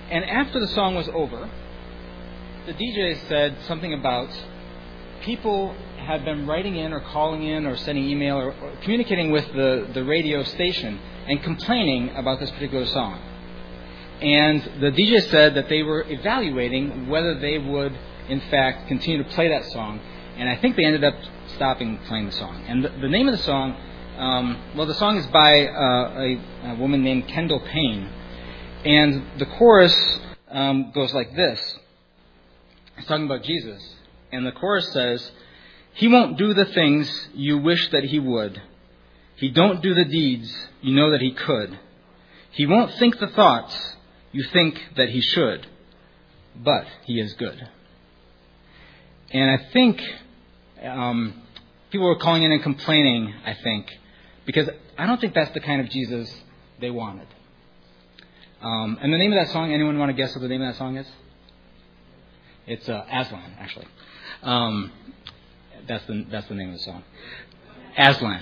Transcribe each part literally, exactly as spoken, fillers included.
And after the song was over, the D J said something about people have been writing in or calling in or sending email or, or communicating with the, the radio station and complaining about this particular song. And the D J said that they were evaluating whether they would, in fact, continue to play that song. And I think they ended up stopping playing the song. And the, the name of the song, um, well, the song is by uh, a, a woman named Kendall Payne. And the chorus um, goes like this. It's talking about Jesus. And the chorus says, "He won't do the things you wish that he would. He don't do the deeds you know that he could. He won't think the thoughts you think that he should. But he is good." And I think um, people were calling in and complaining, I think, because I don't think that's the kind of Jesus they wanted. Um, and the name of that song, anyone want to guess what the name of that song is? It's uh, Aslan, actually. Um, that's the that's the name of the song. Aslan.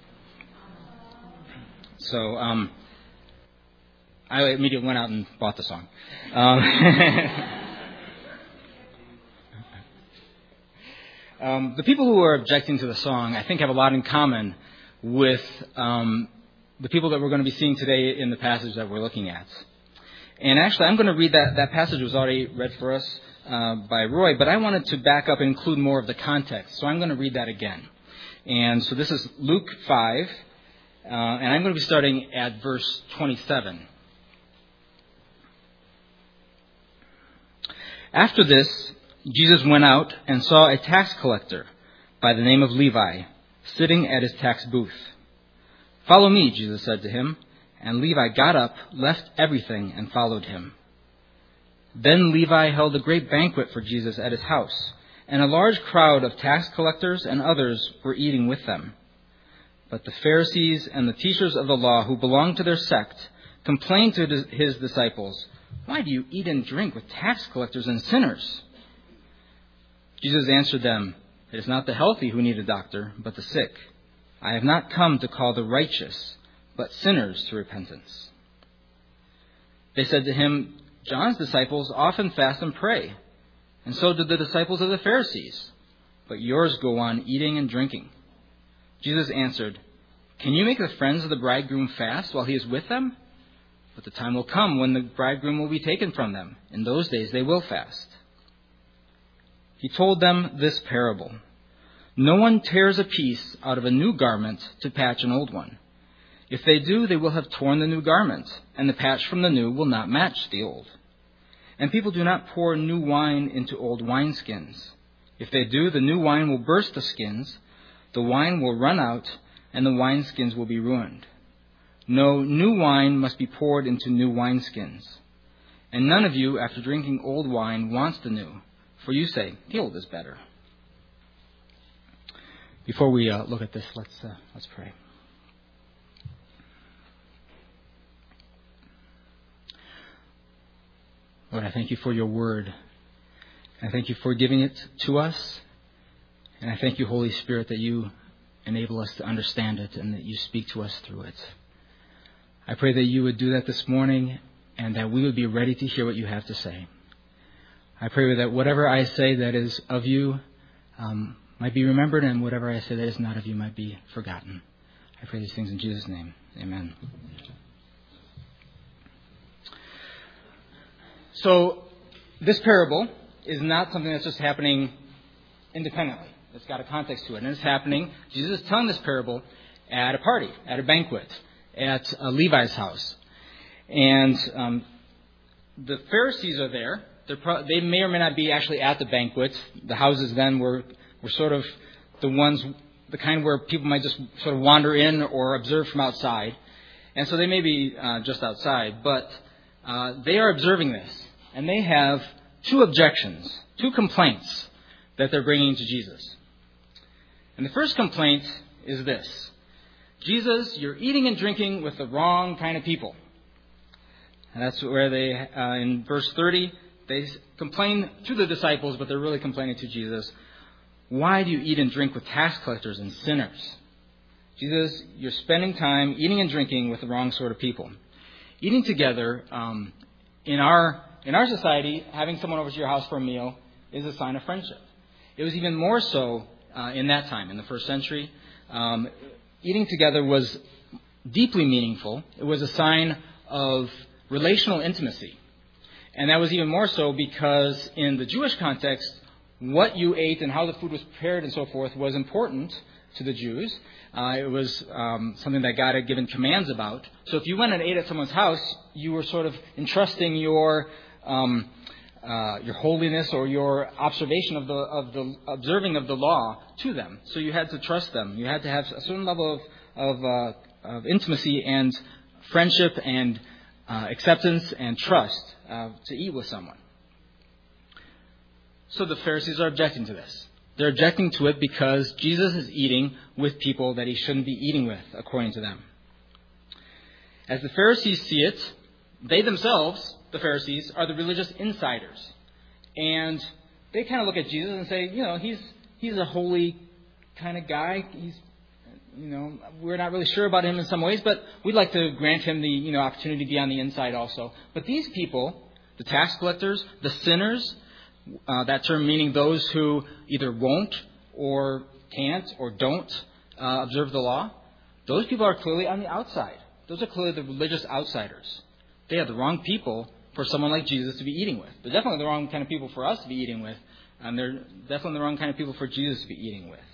So um, I immediately went out and bought the song. Um, um, the people who are objecting to the song, I think, have a lot in common with um, the people that we're going to be seeing today in the passage that we're looking at. And actually, I'm going to read that. That passage was already read for us uh, by Roy, but I wanted to back up and include more of the context. So I'm going to read that again. And so this is Luke five, uh, and I'm going to be starting at verse twenty-seven. After this, Jesus went out and saw a tax collector by the name of Levi sitting at his tax booth. "Follow me," Jesus said to him. And Levi got up, left everything, and followed him. Then Levi held a great banquet for Jesus at his house, and a large crowd of tax collectors and others were eating with them. But the Pharisees and the teachers of the law who belonged to their sect complained to his disciples, "Why do you eat and drink with tax collectors and sinners?" Jesus answered them, "It is not the healthy who need a doctor, but the sick. I have not come to call the righteous, but sinners to repentance." They said to him, "John's disciples often fast and pray, and so did the disciples of the Pharisees. But yours go on eating and drinking." Jesus answered, "Can you make the friends of the bridegroom fast while he is with them? But the time will come when the bridegroom will be taken from them. In those days they will fast." He told them this parable. "No one tears a piece out of a new garment to patch an old one. If they do, they will have torn the new garment, and the patch from the new will not match the old. And people do not pour new wine into old wineskins. If they do, the new wine will burst the skins, the wine will run out, and the wineskins will be ruined. No, new wine must be poured into new wineskins. And none of you, after drinking old wine, wants the new, for you say, 'The old is better.'" Before we uh, look at this, let's uh, let's pray. Lord, I thank you for your word. I thank you for giving it to us. And I thank you, Holy Spirit, that you enable us to understand it and that you speak to us through it. I pray that you would do that this morning and that we would be ready to hear what you have to say. I pray that whatever I say that is of you um, might be remembered, and whatever I say that is not of you might be forgotten. I pray these things in Jesus' name. Amen. So this parable is not something that's just happening independently. It's got a context to it. And it's happening, Jesus is telling this parable at a party, at a banquet, at uh, Levi's house. And um, the Pharisees are there. They're pro- they may or may not be actually at the banquet. The houses then were, were sort of the ones, the kind where people might just sort of wander in or observe from outside. And so they may be uh, just outside, but uh, they are observing this. And they have two objections, two complaints that they're bringing to Jesus. And the first complaint is this: Jesus, you're eating and drinking with the wrong kind of people. And that's where they, uh, in verse thirty, they complain to the disciples, but they're really complaining to Jesus. Why do you eat and drink with tax collectors and sinners? Jesus, you're spending time eating and drinking with the wrong sort of people. Eating together, um, in our in our society, having someone over to your house for a meal is a sign of friendship. It was even more so uh, in that time, in the first century. Um, eating together was deeply meaningful. It was a sign of relational intimacy. And that was even more so because in the Jewish context, what you ate and how the food was prepared and so forth was important to the Jews. Uh, it was um, something that God had given commands about. So if you went and ate at someone's house, you were sort of entrusting your um, uh, your holiness or your observation of the of the observing of the law to them. So you had to trust them. You had to have a certain level of of, uh, of intimacy and friendship and uh, acceptance and trust uh, to eat with someone. So the Pharisees are objecting to this. They're objecting to it because Jesus is eating with people that he shouldn't be eating with, according to them. As the Pharisees see it, they themselves, the Pharisees, are the religious insiders. And they kind of look at Jesus and say, you know, he's he's a holy kind of guy. He's, you know, we're not really sure about him in some ways, but we'd like to grant him the, you know, opportunity to be on the inside also. But these people, the tax collectors, the sinners, Uh, that term meaning those who either won't or can't or don't uh, observe the law, those people are clearly on the outside. Those are clearly the religious outsiders. They are the wrong people for someone like Jesus to be eating with. They're definitely the wrong kind of people for us to be eating with, and they're definitely the wrong kind of people for Jesus to be eating with.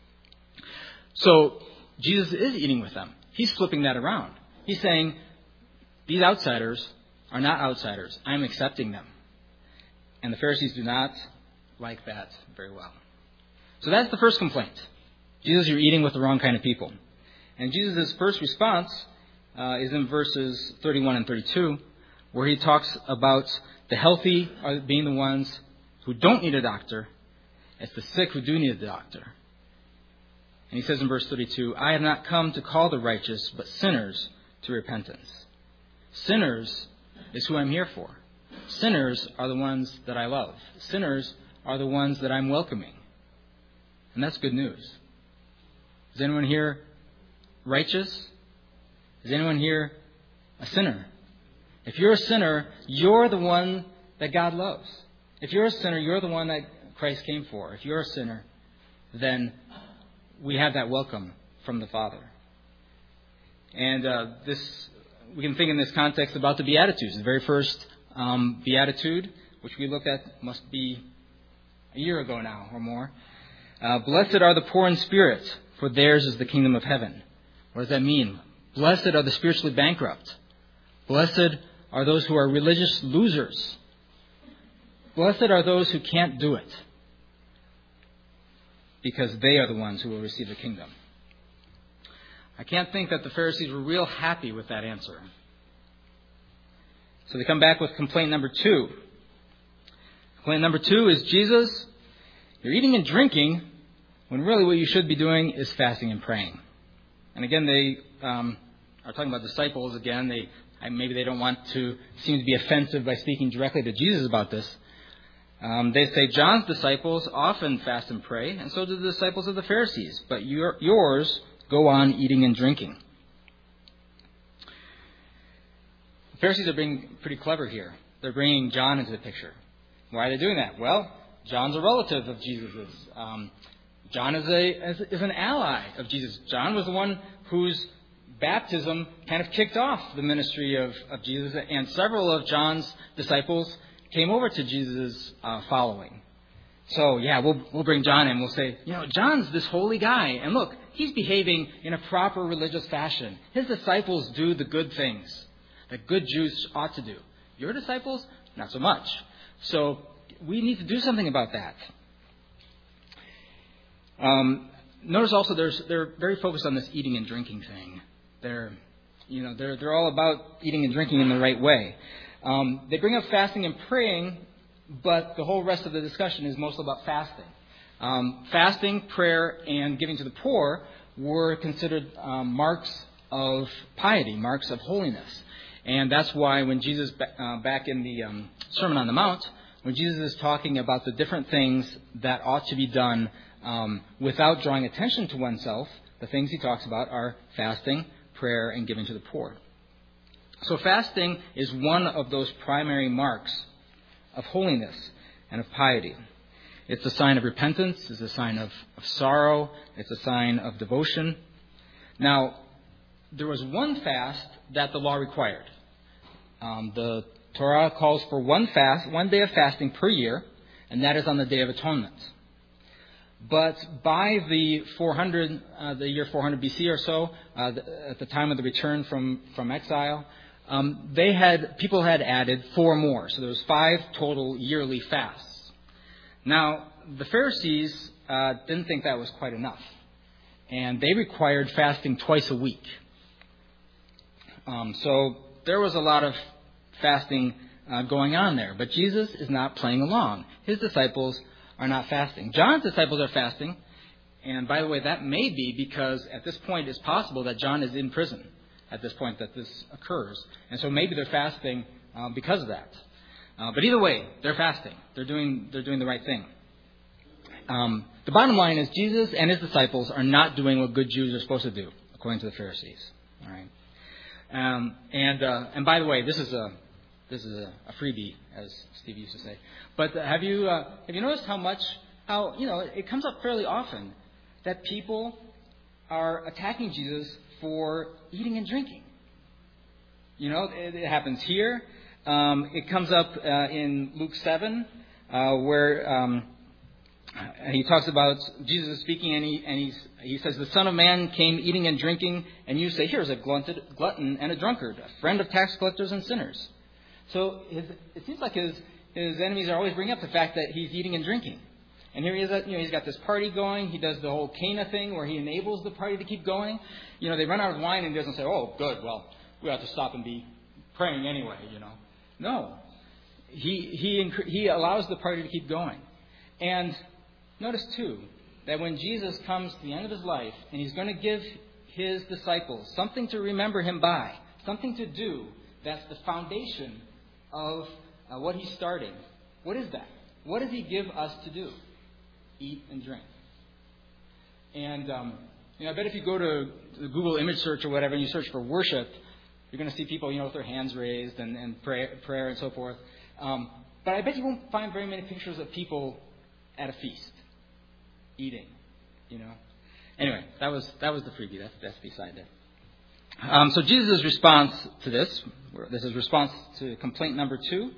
So Jesus is eating with them. He's flipping that around. He's saying, these outsiders are not outsiders. I'm accepting them. And the Pharisees do not like that very well. So that's the first complaint. Jesus, you're eating with the wrong kind of people. And Jesus' first response uh, is in verses thirty-one and thirty-two, where he talks about the healthy are being the ones who don't need a doctor. It's the sick who do need a doctor. And he says in verse thirty-two, I have not come to call the righteous, but sinners to repentance. Sinners is who I'm here for. Sinners are the ones that I love. Sinners are the ones that I'm welcoming. And that's good news. Is anyone here righteous? Is anyone here a sinner? If you're a sinner, you're the one that God loves. If you're a sinner, you're the one that Christ came for. If you're a sinner, then we have that welcome from the Father. And uh, this, we can think in this context about the Beatitudes. The very first Um, Beatitude, which we looked at must be a year ago now or more. Uh, Blessed are the poor in spirit, for theirs is the kingdom of heaven. What does that mean? Blessed are the spiritually bankrupt. Blessed are those who are religious losers. Blessed are those who can't do it, because they are the ones who will receive the kingdom. I can't think that the Pharisees were real happy with that answer. So they come back with complaint number two. Complaint number two is, Jesus, you're eating and drinking when really what you should be doing is fasting and praying. And again, they um, are talking about disciples again. They maybe they don't want to seem to be offensive by speaking directly to Jesus about this. Um, they say John's disciples often fast and pray, and so do the disciples of the Pharisees. But your, yours go on eating and drinking. The Pharisees are being pretty clever here. They're bringing John into the picture. Why are they doing that? Well, John's a relative of Jesus's. Um, John is a is, is an ally of Jesus. John was the one whose baptism kind of kicked off the ministry of, of Jesus, and several of John's disciples came over to Jesus' uh, following. So, yeah, we'll we'll bring John in. We'll say, you know, John's this holy guy, and look, he's behaving in a proper religious fashion. His disciples do the good things that good Jews ought to do. Your disciples, not so much. So we need to do something about that. Um, notice also there's, they're very focused on this eating and drinking thing. They're, you know, they're they're all about eating and drinking in the right way. Um, they bring up fasting and praying, but the whole rest of the discussion is mostly about fasting. Um, fasting, prayer, and giving to the poor were considered um, marks of piety, marks of holiness. And that's why when Jesus, uh, back in the um, Sermon on the Mount, when Jesus is talking about the different things that ought to be done um, without drawing attention to oneself, the things he talks about are fasting, prayer, and giving to the poor. So fasting is one of those primary marks of holiness and of piety. It's a sign of repentance. It's a sign of, of sorrow. It's a sign of devotion. Now, there was one fast that the law required. Um, the Torah calls for one fast, one day of fasting per year, and that is on the Day of Atonement. But by the four hundred, uh, the year four hundred B C or so, uh, the, at the time of the return from from exile, um, they had people had added four more, so there was five total yearly fasts. Now, the Pharisees uh, didn't think that was quite enough, and they required fasting twice a week. Um, so there was a lot of fasting uh, going on there, but Jesus is not playing along. His disciples are not fasting. John's disciples are fasting, and by the way, that may be because at this point it's possible that John is in prison at this point that this occurs, and so maybe they're fasting uh, because of that. Uh, but either way, they're fasting. They're doing they're doing the right thing. Um, the bottom line is Jesus and his disciples are not doing what good Jews are supposed to do, according to the Pharisees. All right, um, and uh, and by the way, this is a this is a, a freebie, as Steve used to say. But have you uh, have you noticed how much how you know it comes up fairly often that people are attacking Jesus for eating and drinking? You know, it, it happens here. Um, it comes up uh, in Luke seven, uh, where um, he talks about Jesus is speaking, and he and he's, he says, "The Son of Man came eating and drinking, and you say, here's a glutton, glutton and a drunkard, a friend of tax collectors and sinners." So his, it seems like his his enemies are always bringing up the fact that he's eating and drinking. And here he is, you know, he's got this party going. He does the whole Cana thing where he enables the party to keep going. You know, they run out of wine and he doesn't say, "Oh, good, well, we have to stop and be praying anyway," you know. No. He he he allows the party to keep going. And notice, too, that when Jesus comes to the end of his life and he's going to give his disciples something to remember him by, something to do that's the foundation of uh, what he's starting. What is that? What does he give us to do? Eat and drink. And um, you know, I bet if you go to the Google image search or whatever and you search for worship, you're going to see people, you know, with their hands raised and, and pray, prayer and so forth. Um, but I bet you won't find very many pictures of people at a feast eating. You know. Anyway, that was that was the freebie. That's that's beside that. Um, so Jesus' response to this, this is response to complaint number two,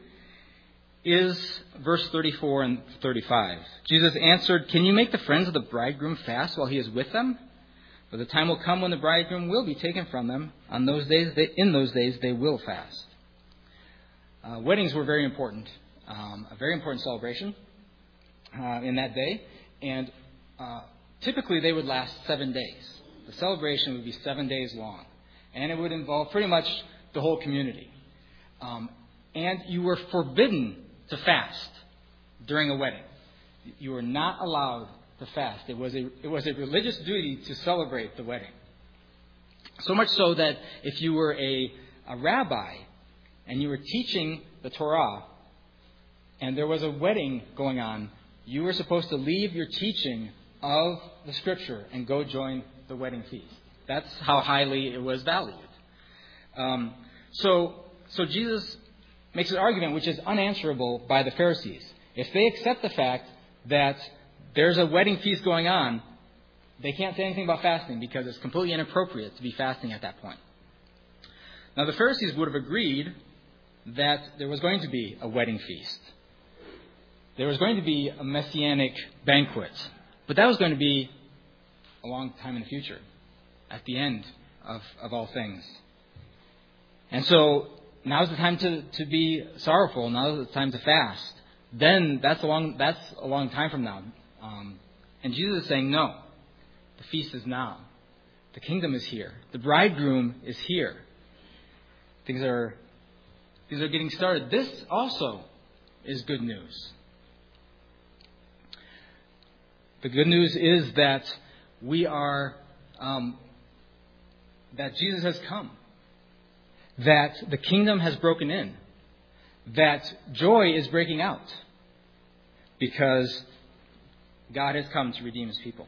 is verse thirty-four and thirty-five. Jesus answered, "Can you make the friends of the bridegroom fast while he is with them? For the time will come when the bridegroom will be taken from them. On those days, they, in those days, they will fast." Uh, weddings were very important, um, a very important celebration uh, in that day, and uh, typically they would last seven days. The celebration would be seven days long, and it would involve pretty much the whole community. Um, and you were forbidden to fast during a wedding. You were not allowed to fast. It was a it was a religious duty to celebrate the wedding. So much so that if you were a, a rabbi and you were teaching the Torah and there was a wedding going on, you were supposed to leave your teaching of the Scripture and go join the wedding feast. That's how highly it was valued. Um, so, so Jesus makes an argument which is unanswerable by the Pharisees. If they accept the fact that there's a wedding feast going on, they can't say anything about fasting because it's completely inappropriate to be fasting at that point. Now, the Pharisees would have agreed that there was going to be a wedding feast. There was going to be a messianic banquet. But that was going to be a long time in the future, at the end of, of all things. And so now's the time to, to be sorrowful. Now's the time to fast. Then that's a long that's a long time from now. Um, and Jesus is saying, no, the feast is now. The kingdom is here. The bridegroom is here. Things are things are getting started. This also is good news. The good news is that we are um, that Jesus has come. That the kingdom has broken in, that joy is breaking out, because God has come to redeem his people.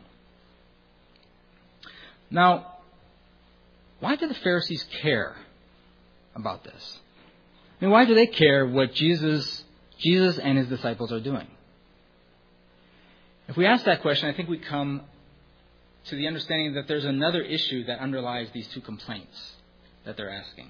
Now, why do the Pharisees care about this? I mean, why do they care what Jesus Jesus and his disciples are doing? If we ask that question, I think we come to the understanding that there's another issue that underlies these two complaints that they're asking.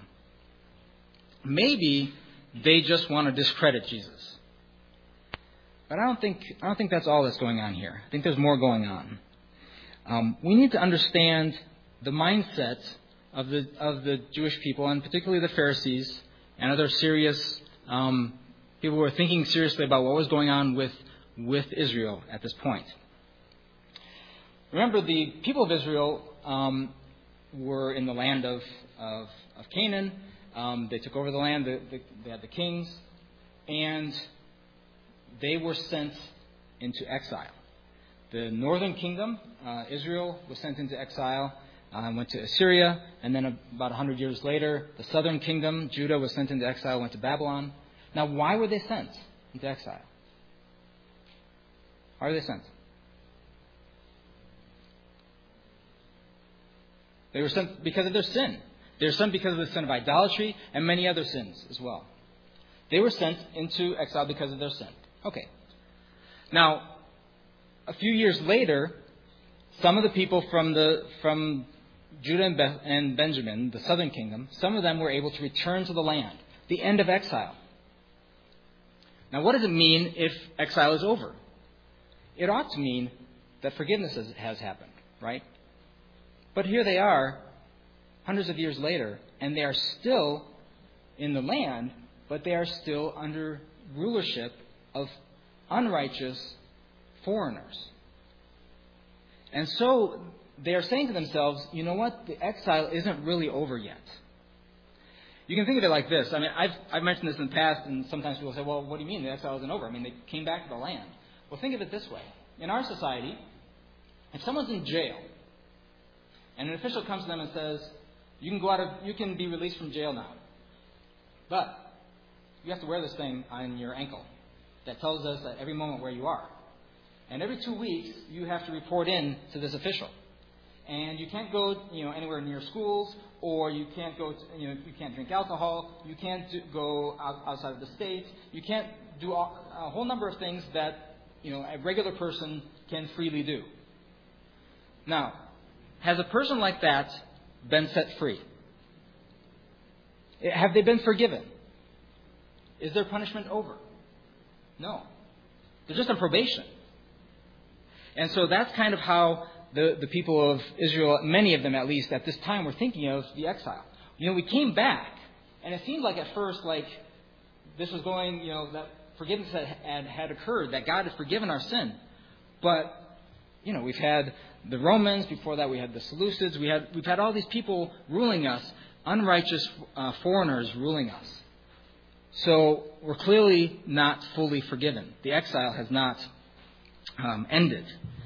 Maybe they just want to discredit Jesus. But I don't think I don't think that's all that's going on here. I think there's more going on. Um, we need to understand the mindset of the of the Jewish people, and particularly the Pharisees and other serious um, people who were thinking seriously about what was going on with, with Israel at this point. Remember, the people of Israel um, were in the land of, of, of Canaan. Um, they took over the land. The, the, they had the kings. And they were sent into exile. The northern kingdom, uh, Israel, was sent into exile and uh, went to Assyria. And then about one hundred years later, the southern kingdom, Judah, was sent into exile, went to Babylon. Now, why were they sent into exile? Why were they sent? They were sent because of their sin. They were sent because of the sin of idolatry and many other sins as well. They were sent into exile because of their sin. Okay. Now, a few years later, some of the people from the from Judah and, Be- and Benjamin, the southern kingdom, some of them were able to return to the land, the end of exile. Now, what does it mean if exile is over? It ought to mean that forgiveness has, has happened, right? But here they are, hundreds of years later, and they are still in the land, but they are still under rulership of unrighteous foreigners. And so they are saying to themselves, you know what? The exile isn't really over yet. You can think of it like this. I mean, I've, I've mentioned this in the past, and sometimes people say, well, what do you mean the exile isn't over? I mean, they came back to the land. Well, think of it this way. In our society, if someone's in jail, and an official comes to them and says, you can go out of, you can be released from jail now. But you have to wear this thing on your ankle that tells us at every moment where you are. And every two weeks, you have to report in to this official. And you can't go, you know, anywhere near schools, or you can't go, to, you know, you can't drink alcohol. You can't do, go out, outside of the state. You can't do a, a whole number of things that, you know, a regular person can freely do. Now, has a person like that been set free? Have they been forgiven? Is their punishment over? No. They're just on probation. And so that's kind of how the, the people of Israel, many of them at least at this time, were thinking of the exile. You know, we came back, and it seemed like at first, like, this was going, you know, that forgiveness had, had, had occurred, that God had forgiven our sin. But, you know, we've had the Romans, before that we had the Seleucids, we had, we've had all these people ruling us, unrighteous uh, foreigners ruling us. So we're clearly not fully forgiven. The exile has not um, ended.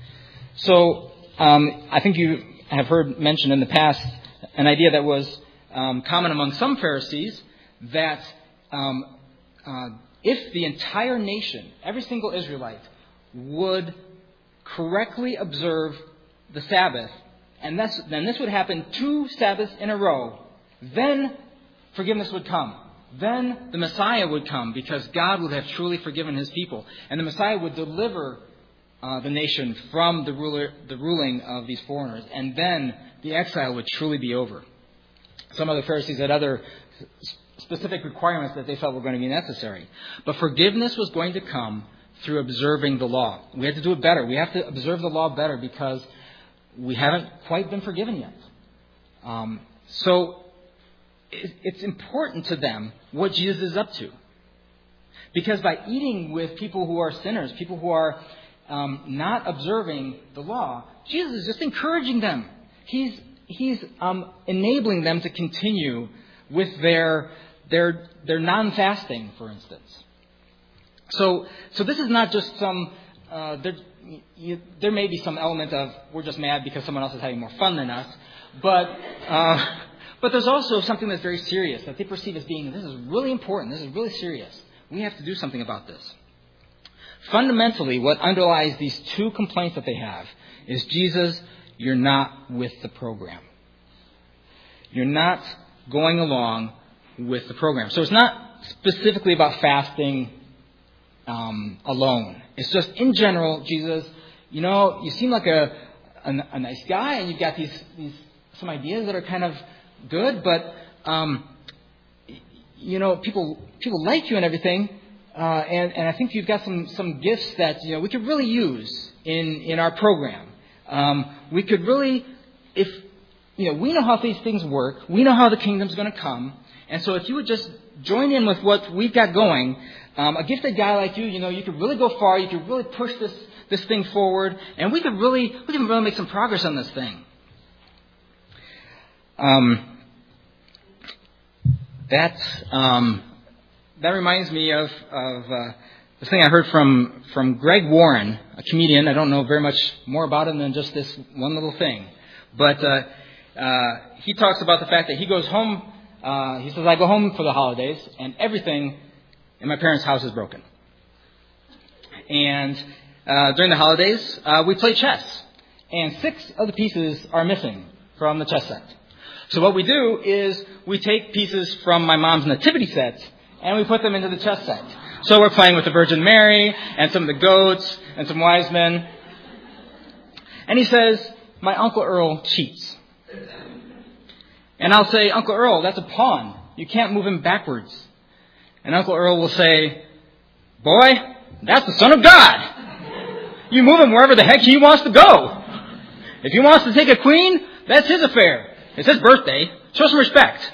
So um, I think you have heard mentioned in the past an idea that was um, common among some Pharisees, that um, uh, if the entire nation, every single Israelite, would correctly observe the Sabbath, and this, then this would happen two Sabbaths in a row, then forgiveness would come. Then the Messiah would come, because God would have truly forgiven his people. And the Messiah would deliver uh, the nation from the ruler, the ruling of these foreigners. And then the exile would truly be over. Some of the Pharisees had other specific requirements that they felt were going to be necessary. But forgiveness was going to come through observing the law. We have to do it better. We have to observe the law better, because we haven't quite been forgiven yet. Um, so it's important to them what Jesus is up to. Because by eating with people who are sinners, people who are um, not observing the law, Jesus is just encouraging them. He's he's um, enabling them to continue with their their their non-fasting, for instance. So so this is not just some. Uh, there, you, there may be some element of we're just mad because someone else is having more fun than us, but. Uh, But there's also something that's very serious, that they perceive as being, this is really important, this is really serious. We have to do something about this. Fundamentally, what underlies these two complaints that they have is, Jesus, you're not with the program. You're not going along with the program. So it's not specifically about fasting um, alone. It's just, in general, Jesus, you know, you seem like a, a, a nice guy, and you've got these, these some ideas that are kind of good, but, um, you know, people people like you and everything, uh, and, and I think you've got some, some gifts that, you know, we could really use in, in our program. Um, we could really, if, you know, we know how these things work, we know how the kingdom's going to come, and so if you would just join in with what we've got going, um, a gifted guy like you, you know, you could really go far, you could really push this, this thing forward, and we could really, we can really make some progress on this thing. Um, that, um, that reminds me of, of, uh, this thing I heard from, from Greg Warren, a comedian. I don't know very much more about him than just this one little thing. But, uh, uh, he talks about the fact that he goes home, uh, he says, I go home for the holidays, and everything in my parents' house is broken. And, uh, during the holidays, uh, we play chess. And six of the pieces are missing from the chess set. So what we do is we take pieces from my mom's nativity set and we put them into the chess set. So we're playing with the Virgin Mary and some of the goats and some wise men. And he says, my Uncle Earl cheats. And I'll say, Uncle Earl, that's a pawn. You can't move him backwards. And Uncle Earl will say, boy, that's the Son of God. You move him wherever the heck he wants to go. If he wants to take a queen, that's his affair. It's his birthday. Show some respect.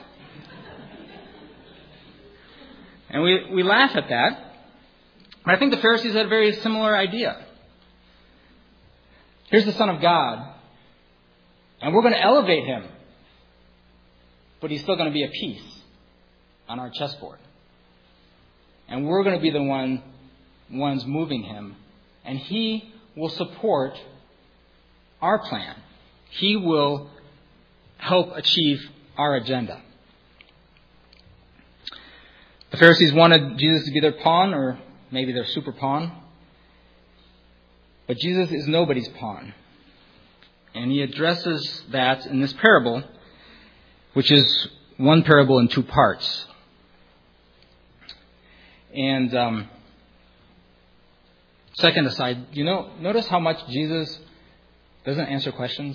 And we, we laugh at that. But I think the Pharisees had a very similar idea. Here's the Son of God. And we're going to elevate him. But he's still going to be a piece on our chessboard. And we're going to be the one, ones moving him. And he will support our plan. He will help achieve our agenda. The Pharisees wanted Jesus to be their pawn, or maybe their super pawn. But Jesus is nobody's pawn. And he addresses that in this parable, which is one parable in two parts. And um, second aside, you know, notice how much Jesus doesn't answer questions?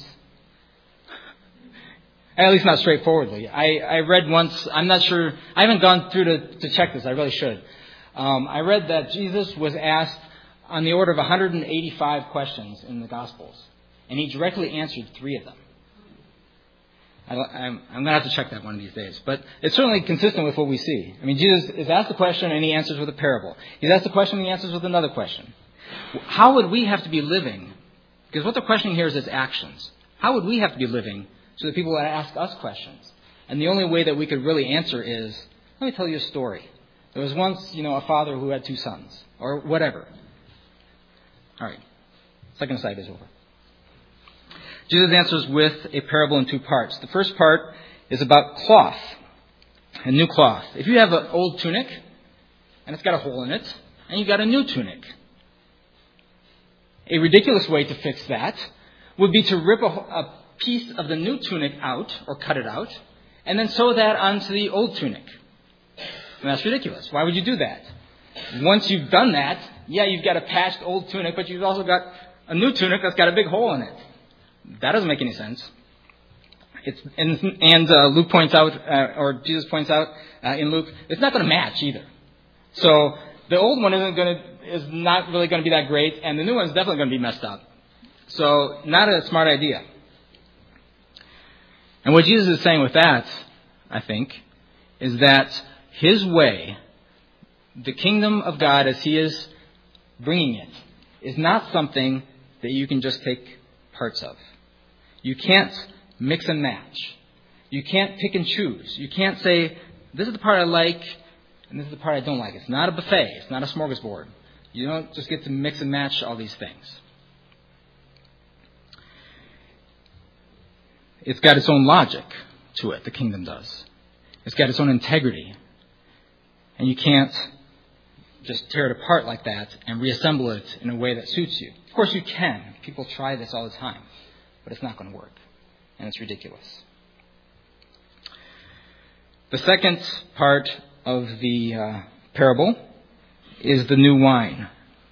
At least not straightforwardly. I, I read once, I'm not sure, I haven't gone through to, to check this, I really should. Um, I read that Jesus was asked on the order of one hundred eighty-five questions in the Gospels. And he directly answered three of them. I, I'm, I'm going to have to check that one of these days. But it's certainly consistent with what we see. I mean, Jesus is asked a question and he answers with a parable. He's asked a question and he answers with another question. How would we have to be living? Because what they're questioning here is his actions. How would we have to be living so that people would ask us questions? And the only way that we could really answer is, let me tell you a story. There was once, you know, a father who had two sons, or whatever. All right. Second aside is over. Jesus answers with a parable in two parts. The first part is about cloth, a new cloth. If you have an old tunic, and it's got a hole in it, and you've got a new tunic, a ridiculous way to fix that would be to rip a, a piece of the new tunic out, or cut it out, and then sew that onto the old tunic. And that's ridiculous. Why would you do that? Once you've done that, yeah, you've got a patched old tunic, but you've also got a new tunic that's got a big hole in it. That doesn't make any sense. It's, and and uh, Luke points out, uh, or Jesus points out uh, in Luke, it's not going to match either. So the old one isn't going to, is not really going to be that great, and the new one is definitely going to be messed up. So not a smart idea. And what Jesus is saying with that, I think, is that his way, the kingdom of God as he is bringing it, is not something that you can just take parts of. You can't mix and match. You can't pick and choose. You can't say, this is the part I like and this is the part I don't like. It's not a buffet. It's not a smorgasbord. You don't just get to mix and match all these things. It's got its own logic to it, the kingdom does. It's got its own integrity. And you can't just tear it apart like that and reassemble it in a way that suits you. Of course you can. People try this all the time. But it's not going to work. And it's ridiculous. The second part of the uh, parable is the new wine.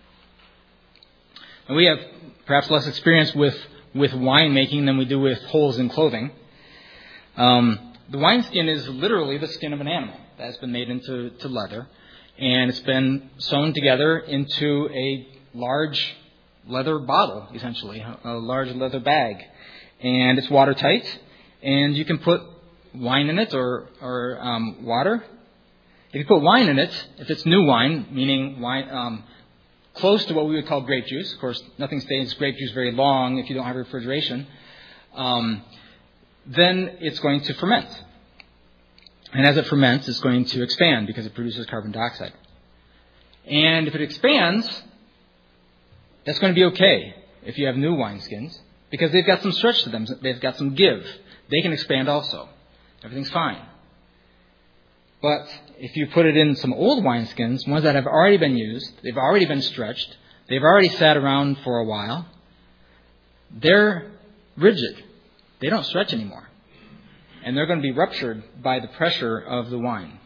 And we have perhaps less experience with, with winemaking than we do with holes in clothing. Um, the wineskin is literally the skin of an animal that has been made into to leather. And it's been sewn together into a large leather bottle, essentially, a large leather bag. And it's watertight. And you can put wine in it or, or um, water. If you put wine in it, if it's new wine, meaning wine um, close to what we would call grape juice, of course, nothing stays grape juice very long if you don't have refrigeration, um, then it's going to ferment. And as it ferments, it's going to expand because it produces carbon dioxide. And if it expands, that's going to be okay if you have new wineskins because they've got some stretch to them. They've got some give. They can expand also. Everything's fine. But if you put it in some old wineskins, ones that have already been used, they've already been stretched, they've already sat around for a while, they're rigid. They don't stretch anymore. And they're going to be ruptured by the pressure of the wine.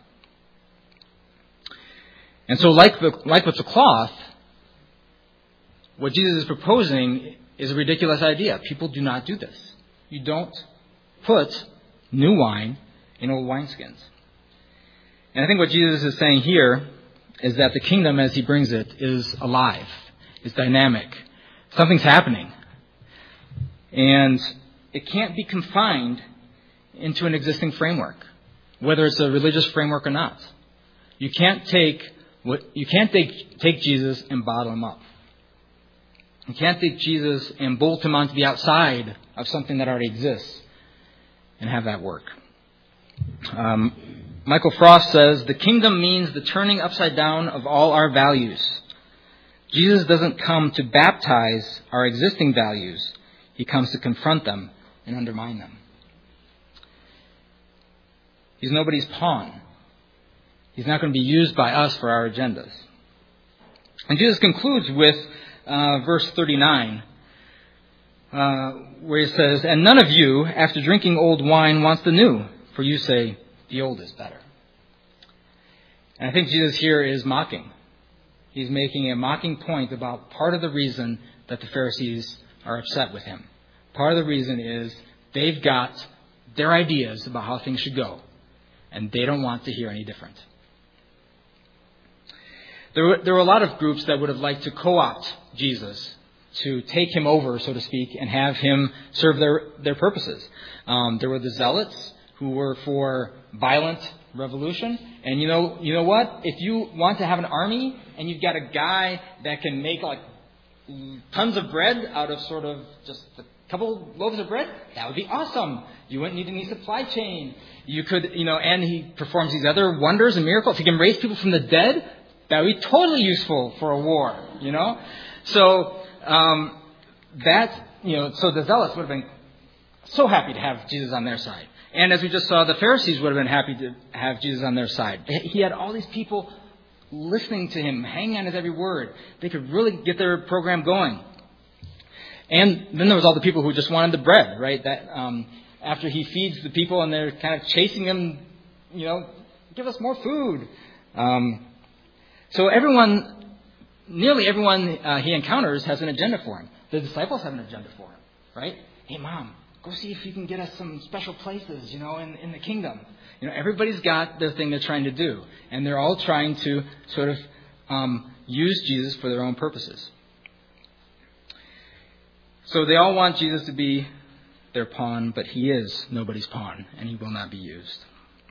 And so like, the, like with the cloth, what Jesus is proposing is a ridiculous idea. People do not do this. You don't put new wine in old wineskins. And I think what Jesus is saying here is that the kingdom as he brings it is alive, is dynamic. Something's happening. And it can't be confined into an existing framework, whether it's a religious framework or not. You can't take what you can't take take Jesus and bottle him up. You can't take Jesus and bolt him onto the outside of something that already exists and have that work. Um, Michael Frost says, the kingdom means the turning upside down of all our values. Jesus doesn't come to baptize our existing values. He comes to confront them and undermine them. He's nobody's pawn. He's not going to be used by us for our agendas. And Jesus concludes with uh, verse thirty-nine, uh, where he says, and none of you, after drinking old wine, wants the new, for you say, the old is better. And I think Jesus here is mocking. He's making a mocking point about part of the reason that the Pharisees are upset with him. Part of the reason is they've got their ideas about how things should go, and they don't want to hear any different. There were, there were a lot of groups that would have liked to co-opt Jesus, to take him over, so to speak, and have him serve their, their purposes. Um, there were the Zealots, who were for violent revolution. And you know, you know what? If you want to have an army and you've got a guy that can make like tons of bread out of sort of just a couple loaves of bread, that would be awesome. You wouldn't need any supply chain. You could, you know, and he performs these other wonders and miracles. If he can raise people from the dead, that would be totally useful for a war, you know? So, um, that, you know, so the Zealots would have been so happy to have Jesus on their side. And as we just saw, the Pharisees would have been happy to have Jesus on their side. He had all these people listening to him, hanging on his every word. They could really get their program going. And then there was all the people who just wanted the bread, right? That um, after he feeds the people and they're kind of chasing him, you know, give us more food. Um, so everyone, nearly everyone uh, he encounters has an agenda for him. The disciples have an agenda for him, right? Hey, Mom, go see if you can get us some special places, you know, in, in the kingdom. You know, everybody's got their thing they're trying to do. And they're all trying to sort of um, use Jesus for their own purposes. So they all want Jesus to be their pawn, but he is nobody's pawn, and he will not be used.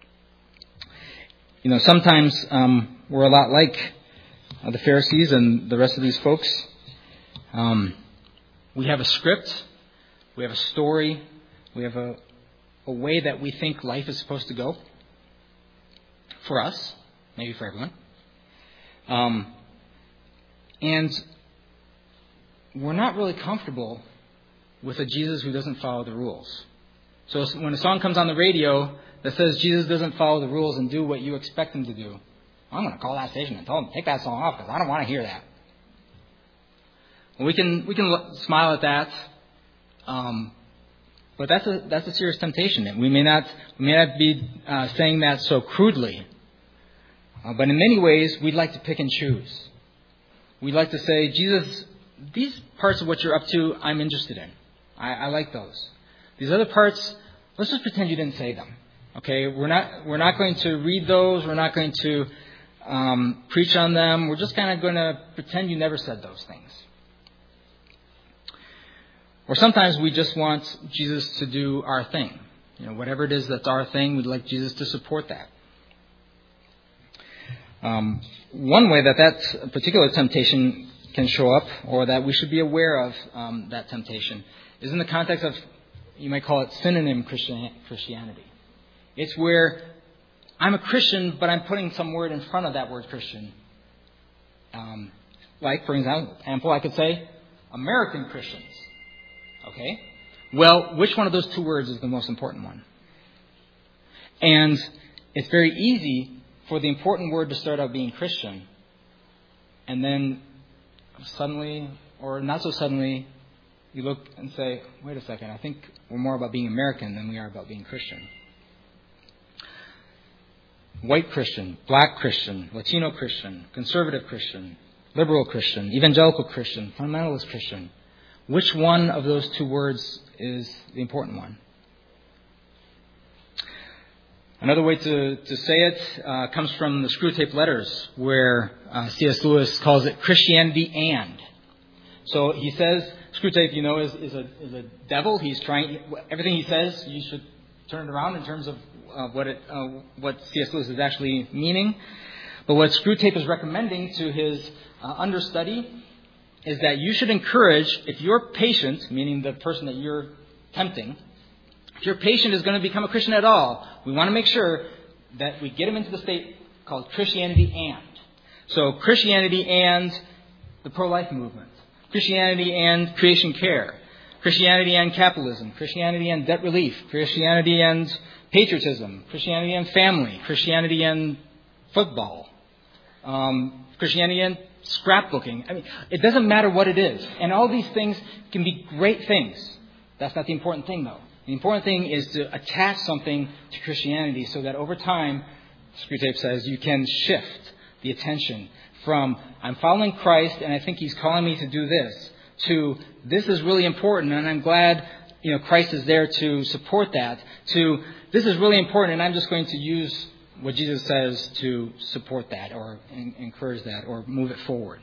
You know, sometimes um, we're a lot like uh, the Pharisees and the rest of these folks. Um, we have a script. We have a story. We have a, a way that we think life is supposed to go. For us, maybe for everyone. Um, and we're not really comfortable with a Jesus who doesn't follow the rules. So when a song comes on the radio that says Jesus doesn't follow the rules and do what you expect him to do, I'm going to call that station and tell them to take that song off because I don't want to hear that. Well, we can we can smile at that. Um, but that's a that's a serious temptation. We may not we may not be uh, saying that so crudely. Uh, but in many ways, we'd like to pick and choose. We'd like to say, Jesus, these parts of what you're up to, I'm interested in. I, I like those. These other parts, let's just pretend you didn't say them. Okay, we're not we're not going to read those. We're not going to um, preach on them. We're just kind of going to pretend you never said those things. Or sometimes we just want Jesus to do our thing. You know, whatever it is that's our thing, we'd like Jesus to support that. Um, one way that that particular temptation can show up, or that we should be aware of um, that temptation, is in the context of, you might call it synonym Christian, Christianity. It's where I'm a Christian, but I'm putting some word in front of that word Christian. Um, like, for example, I could say American Christians. Okay? Well, which one of those two words is the most important one? And it's very easy for the important word to start out being Christian, and then suddenly, or not so suddenly, you look and say, wait a second, I think we're more about being American than we are about being Christian. White Christian, black Christian, Latino Christian, conservative Christian, liberal Christian, evangelical Christian, fundamentalist Christian. Which one of those two words is the important one? Another way to, to say it uh, comes from the Screwtape Letters, where uh, C S Lewis calls it Christianity and. So he says, Screwtape, you know, is, is a is a devil. He's trying, everything he says, you should turn it around in terms of uh, what it uh, what C S Lewis is actually meaning. But what Screwtape is recommending to his uh, understudy is that you should encourage, if your patient, meaning the person that you're tempting, if your patient is going to become a Christian at all, we want to make sure that we get him into the state called Christianity and. So Christianity and the pro-life movement, Christianity and creation care, Christianity and capitalism, Christianity and debt relief, Christianity and patriotism, Christianity and family, Christianity and football, um, Christianity and scrapbooking. I mean, it doesn't matter what it is. And all these things can be great things. That's not the important thing, though. The important thing is to attach something to Christianity so that over time, Screwtape says, you can shift the attention from, I'm following Christ and I think He's calling me to do this, to, this is really important and I'm glad, you know, Christ is there to support that, to, this is really important and I'm just going to use what Jesus says to support that or encourage that or move it forward.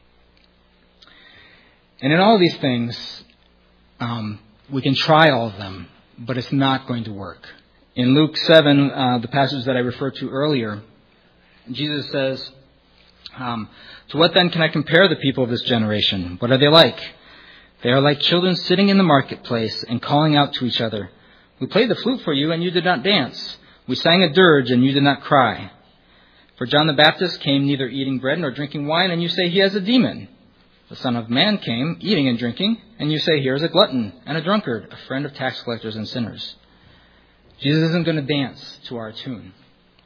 And in all of these things, um, we can try all of them, but it's not going to work. In Luke seven, uh, the passage that I referred to earlier, Jesus says, um, to what then can I compare the people of this generation? What are they like? They are like children sitting in the marketplace and calling out to each other. We played the flute for you and you did not dance. We sang a dirge and you did not cry. For John the Baptist came neither eating bread nor drinking wine, and you say he has a demon. The Son of Man came eating and drinking, and you say here is a glutton and a drunkard, a friend of tax collectors and sinners. Jesus isn't going to dance to our tune.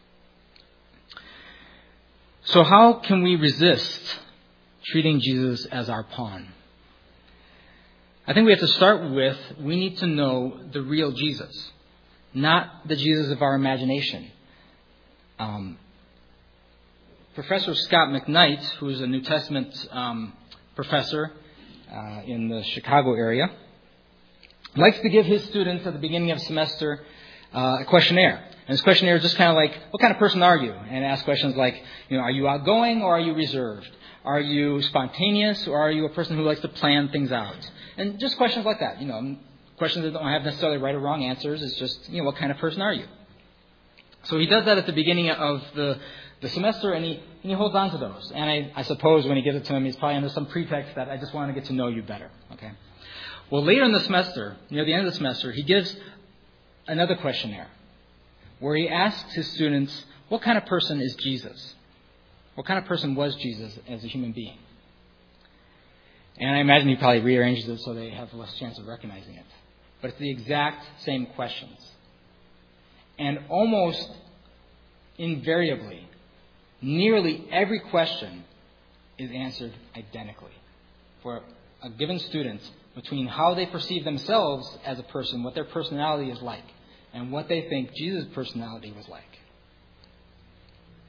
So how can we resist treating Jesus as our pawn? I think we have to start with, we need to know the real Jesus, not the Jesus of our imagination. Um, Professor Scott McKnight, who is a New Testament um, professor uh, in the Chicago area, likes to give his students at the beginning of the semester uh, a questionnaire. And this questionnaire is just kind of like, what kind of person are you? And ask questions like, you know, are you outgoing or are you reserved? Are you spontaneous or are you a person who likes to plan things out? And just questions like that, you know, questions that don't have necessarily right or wrong answers. It's just, you know, what kind of person are you? So he does that at the beginning of the, the semester, and he, and he holds on to those. And I, I suppose when he gives it to him, he's probably under some pretext that I just want to get to know you better. Okay. Well, later in the semester, near the end of the semester, he gives another questionnaire where he asks his students, what kind of person is Jesus? What kind of person was Jesus as a human being? And I imagine he probably rearranges it so they have less chance of recognizing it. But it's the exact same questions. And almost invariably, nearly every question is answered identically for a given student between how they perceive themselves as a person, what their personality is like, and what they think Jesus' personality was like.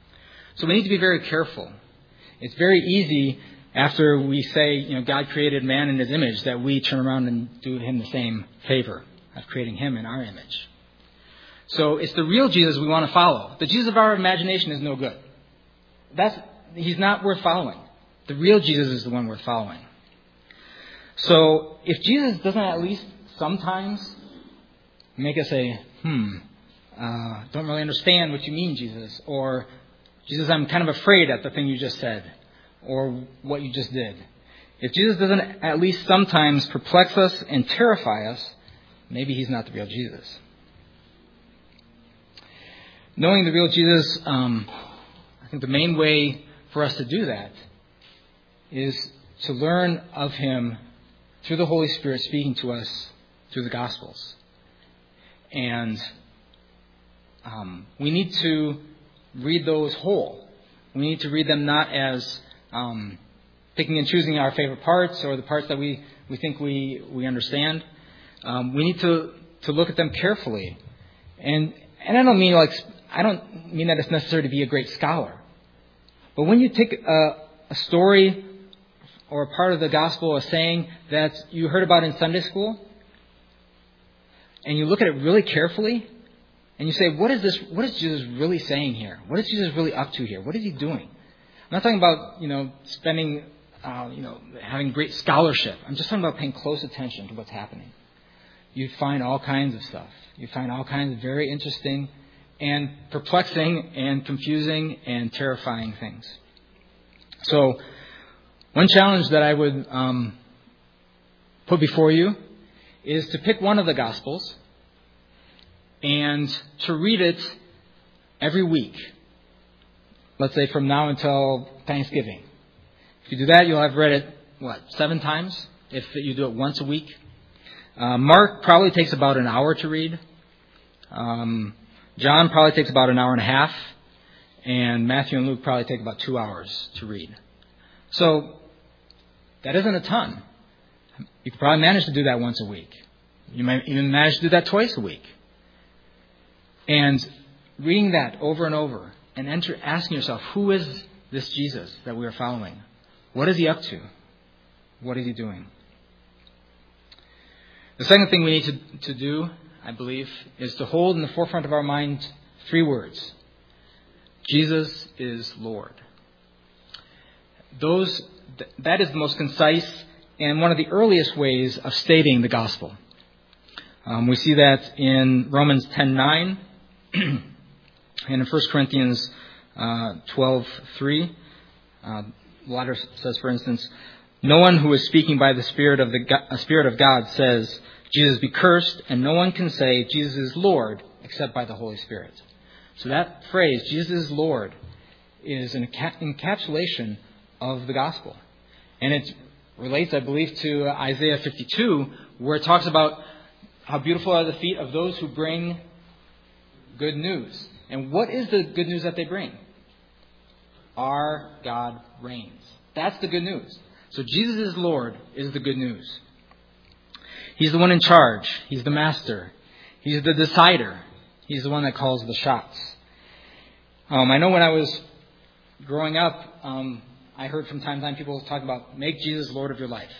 So we need to be very careful. It's very easy after we say, you know, God created man in his image, that we turn around and do him the same favor of creating him in our image. So it's the real Jesus we want to follow. The Jesus of our imagination is no good. That's, he's not worth following. The real Jesus is the one worth following. So if Jesus doesn't at least sometimes make us say, hmm, uh, don't really understand what you mean, Jesus. Or, Jesus, I'm kind of afraid at the thing you just said. Or what you just did. If Jesus doesn't at least sometimes perplex us and terrify us, maybe he's not the real Jesus. Knowing the real Jesus, um, I think the main way for us to do that is to learn of him through the Holy Spirit speaking to us through the Gospels. And um, we need to read those whole. We need to read them not as um, picking and choosing our favorite parts or the parts that we, we think we, we understand. Um, we need to, to look at them carefully. And and I don't mean like I don't mean that it's necessary to be a great scholar. But when you take a, a story or a part of the gospel, a saying that you heard about in Sunday school, and you look at it really carefully, and you say, what is this? What is Jesus really saying here? What is Jesus really up to here? What is he doing? I'm not talking about, you know, spending, uh, you know, having great scholarship. I'm just talking about paying close attention to what's happening. You find all kinds of stuff. You find all kinds of very interesting and perplexing and confusing and terrifying things. So, one challenge that I would um, put before you is to pick one of the Gospels and to read it every week. Let's say from now until Thanksgiving. If you do that, you'll have read it, what, seven times? If you do it once a week. Uh, Mark probably takes about an hour to read. Um, John probably takes about an hour and a half. And Matthew and Luke probably take about two hours to read. So, that isn't a ton. You could probably manage to do that once a week. You might even manage to do that twice a week. And reading that over and over and enter, asking yourself, who is this Jesus that we are following? What is he up to? What is he doing? The second thing we need to, to do, I believe, is to hold in the forefront of our mind three words. Jesus is Lord. Those, that is the most concise and one of the earliest ways of stating the gospel. Um, we see that in Romans ten nine and in First Corinthians uh, twelve three. Uh, the latter says, for instance, no one who is speaking by the Spirit of the God, Spirit of God says, Jesus be cursed, and no one can say Jesus is Lord except by the Holy Spirit. So that phrase, Jesus is Lord, is an encapsulation of the gospel. And it relates, I believe, to Isaiah fifty-two, where it talks about how beautiful are the feet of those who bring good news. And what is the good news that they bring? Our God reigns. That's the good news. So Jesus is Lord is the good news. He's the one in charge. He's the master. He's the decider. He's the one that calls the shots. Um, I know when I was growing up, um, I heard from time to time people talk about make Jesus Lord of your life.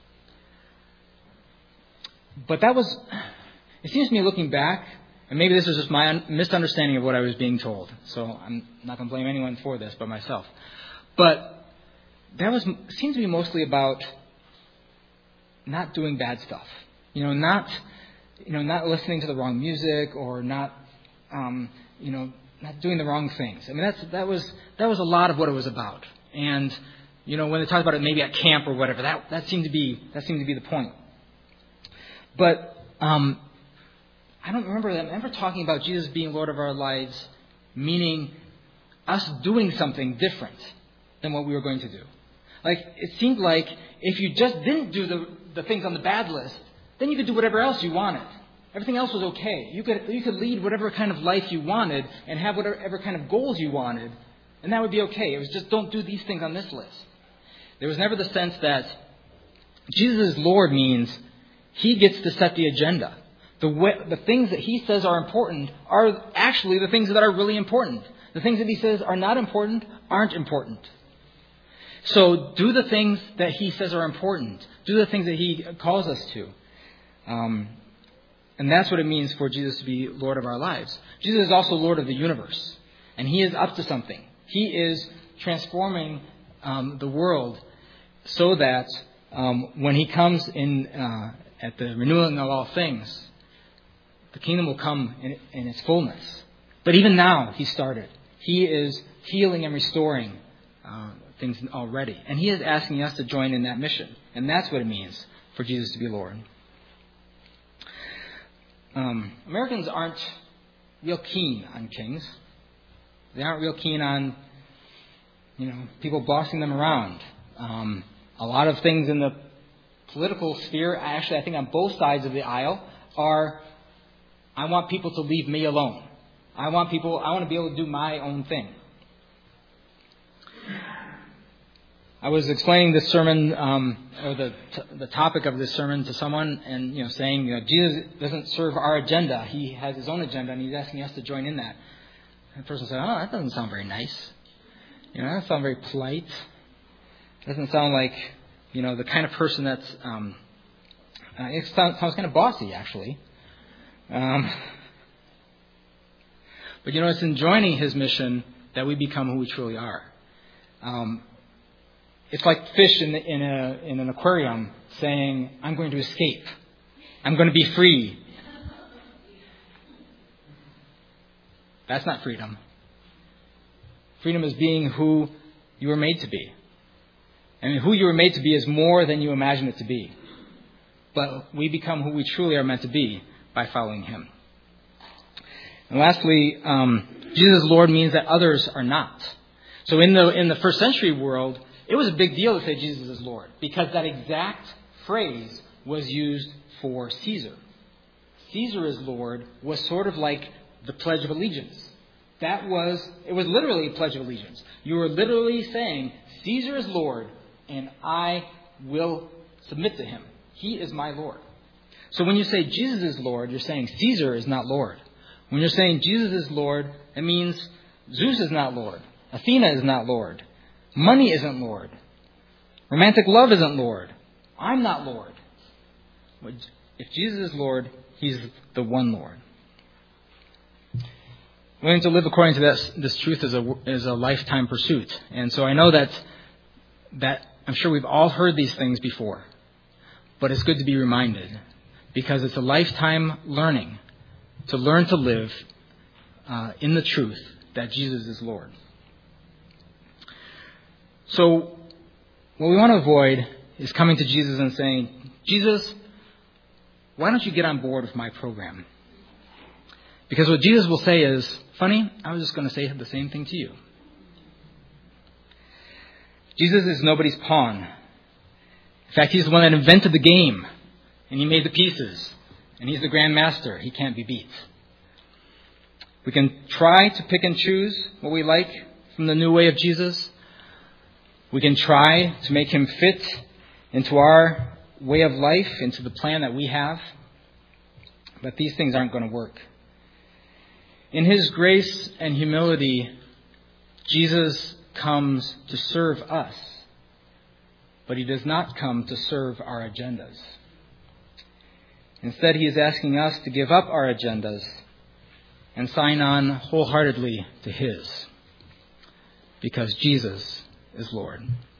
But that was, it seems to me looking back, and maybe this is just my un- misunderstanding of what I was being told. So I'm not going to blame anyone for this but myself. But that was seemed to be mostly about not doing bad stuff. You know, not you know, not listening to the wrong music or not um, you know, not doing the wrong things. I mean that's that was that was a lot of what it was about. And you know, when they talked about it maybe at camp or whatever, that that seemed to be that seemed to be the point. But um, I don't remember them ever talking about Jesus being Lord of our lives, meaning us doing something different than what we were going to do. Like, it seemed like if you just didn't do the, the things on the bad list, then you could do whatever else you wanted. Everything else was okay. You could you could lead whatever kind of life you wanted and have whatever kind of goals you wanted, and that would be okay. It was just don't do these things on this list. There was never the sense that Jesus is Lord means he gets to set the agenda. The way, the things that he says are important are actually the things that are really important. The things that he says are not important aren't important. So do the things that he says are important. Do the things that he calls us to. Um, and that's what it means for Jesus to be Lord of our lives. Jesus is also Lord of the universe. And he is up to something. He is transforming um, the world so that um, when he comes in uh, at the renewing of all things, the kingdom will come in, in its fullness. But even now, he started. He is healing and restoring uh, things already. And he is asking us to join in that mission. And that's what it means for Jesus to be Lord. Um, Americans aren't real keen on kings. They aren't real keen on, you know, people bossing them around. Um, a lot of things in the political sphere, actually, I think on both sides of the aisle, are, I want people to leave me alone. I want people, I want to be able to do my own thing. I was explaining this sermon, um, or the t- the topic of this sermon to someone, and you know, saying, you know, Jesus doesn't serve our agenda. He has his own agenda, and he's asking us to join in that. And the person said, "Oh, that doesn't sound very nice. You know, that doesn't sound very polite. It doesn't sound like, you know, the kind of person that's, um, uh, it sounds, sounds kind of bossy, actually." Um, but you know, it's in joining his mission that we become who we truly are. Um, It's like fish in, the, in, a, in an aquarium saying, "I'm going to escape. I'm going to be free." That's not freedom. Freedom is being who you were made to be. And who you were made to be is more than you imagine it to be. But we become who we truly are meant to be by following him. And lastly, um, Jesus Lord means that others are not. So in the in the first century world, it was a big deal to say Jesus is Lord, because that exact phrase was used for Caesar. Caesar is Lord was sort of like the Pledge of Allegiance. That was, it was literally a Pledge of Allegiance. You were literally saying, Caesar is Lord, and I will submit to him. He is my Lord. So when you say Jesus is Lord, you're saying Caesar is not Lord. When you're saying Jesus is Lord, it means Zeus is not Lord. Athena is not Lord. Money isn't Lord. Romantic love isn't Lord. I'm not Lord. If Jesus is Lord, he's the one Lord. Learning to live according to this, this truth is a, is a lifetime pursuit. And so I know that, that I'm sure we've all heard these things before. But it's good to be reminded, because it's a lifetime learning to learn to live uh, in the truth that Jesus is Lord. So what we want to avoid is coming to Jesus and saying, "Jesus, why don't you get on board with my program?" Because what Jesus will say is, "Funny, I was just going to say the same thing to you." Jesus is nobody's pawn. In fact, he's the one that invented the game, and he made the pieces, and he's the grand master. He can't be beat. We can try to pick and choose what we like from the new way of Jesus. We can try to make him fit into our way of life, into the plan that we have. But these things aren't going to work. In his grace and humility, Jesus comes to serve us. But he does not come to serve our agendas. Instead, he is asking us to give up our agendas and sign on wholeheartedly to his. Because Jesus is Lord.